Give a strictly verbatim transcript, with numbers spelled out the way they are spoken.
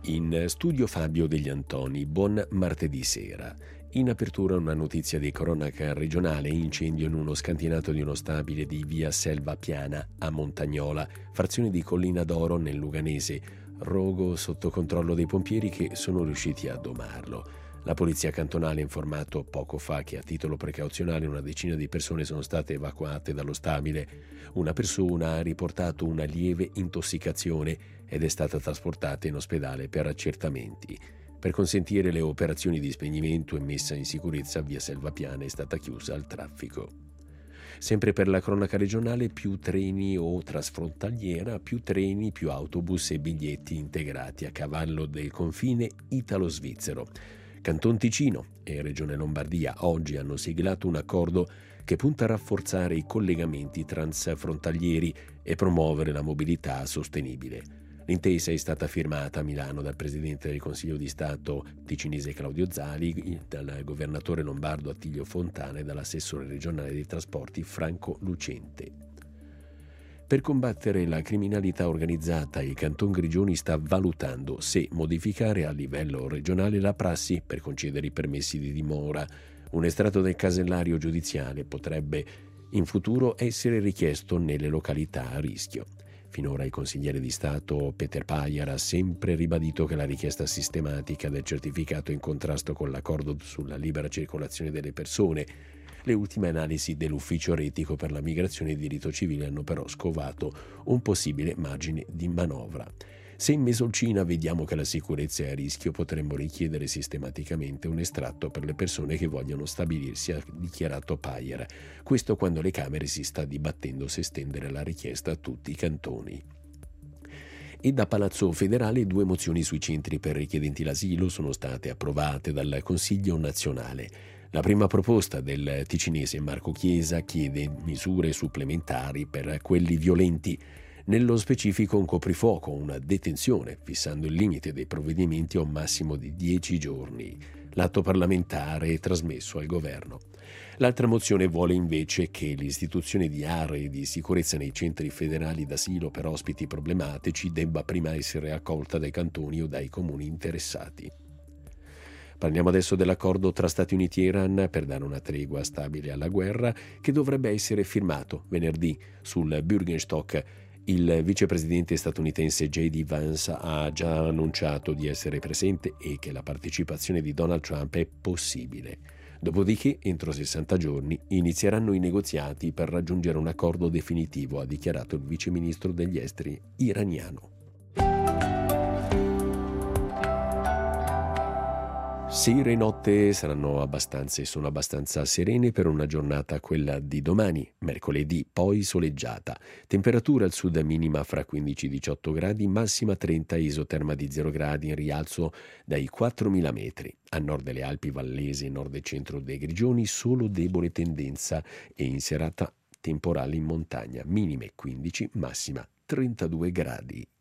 In studio Fabio Degli Antoni, buon martedì sera. In apertura una notizia di cronaca regionale: incendio in uno scantinato di uno stabile di via Selva Piana a Montagnola, frazione di Collina d'Oro nel Luganese. Rogo sotto controllo dei pompieri che sono riusciti a domarlo. La polizia cantonale ha informato poco fa che a titolo precauzionale una decina di persone sono state evacuate dallo stabile. Una persona ha riportato una lieve intossicazione ed è stata trasportata in ospedale per accertamenti. Per consentire le operazioni di spegnimento e messa in sicurezza, via Selva Piana è stata chiusa al traffico. Sempre per la cronaca regionale, più treni o trasfrontaliera, più treni, più autobus e biglietti integrati a cavallo del confine italo-svizzero. Canton Ticino e Regione Lombardia oggi hanno siglato un accordo che punta a rafforzare i collegamenti transfrontalieri e promuovere la mobilità sostenibile. L'intesa è stata firmata a Milano dal Presidente del Consiglio di Stato ticinese Claudio Zali, dal Governatore lombardo Attilio Fontana e dall'Assessore regionale dei trasporti Franco Lucente. Per combattere la criminalità organizzata, il Canton Grigioni sta valutando se modificare a livello regionale la prassi per concedere i permessi di dimora. Un estratto del casellario giudiziale potrebbe in futuro essere richiesto nelle località a rischio. Finora il consigliere di Stato Peter Payer ha sempre ribadito che la richiesta sistematica del certificato è in contrasto con l'accordo sulla libera circolazione delle persone. Le ultime analisi dell'Ufficio Retico per la Migrazione e il Diritto Civile hanno però scovato un possibile margine di manovra. Se in Mesolcina vediamo che la sicurezza è a rischio, potremmo richiedere sistematicamente un estratto per le persone che vogliono stabilirsi, ha dichiarato Payer. Questo quando le Camere si sta dibattendo se estendere la richiesta a tutti i cantoni. E da Palazzo Federale due mozioni sui centri per richiedenti l'asilo sono state approvate dal Consiglio nazionale. La prima proposta del ticinese Marco Chiesa chiede misure supplementari per quelli violenti, nello specifico un coprifuoco, una detenzione, fissando il limite dei provvedimenti a un massimo di dieci giorni. L'atto parlamentare è trasmesso al governo. L'altra mozione vuole invece che l'istituzione di aree di sicurezza nei centri federali d'asilo per ospiti problematici debba prima essere accolta dai cantoni o dai comuni interessati. Parliamo adesso dell'accordo tra Stati Uniti e Iran per dare una tregua stabile alla guerra, che dovrebbe essere firmato venerdì sul Bürgenstock. Il vicepresidente statunitense J D Vance ha già annunciato di essere presente e che la partecipazione di Donald Trump è possibile. Dopodiché, entro sessanta giorni, inizieranno i negoziati per raggiungere un accordo definitivo, ha dichiarato il viceministro degli esteri iraniano. Sera e notte saranno abbastanza e sono abbastanza serene per una giornata, quella di domani, mercoledì, poi soleggiata. Temperatura al sud minima fra quindici e diciotto gradi, massima trenta, isoterma di zero gradi in rialzo dai quattromila metri. A nord delle Alpi Vallesi e nord e centro dei Grigioni solo debole tendenza e in serata temporale in montagna, minime quindici, massima trentadue gradi.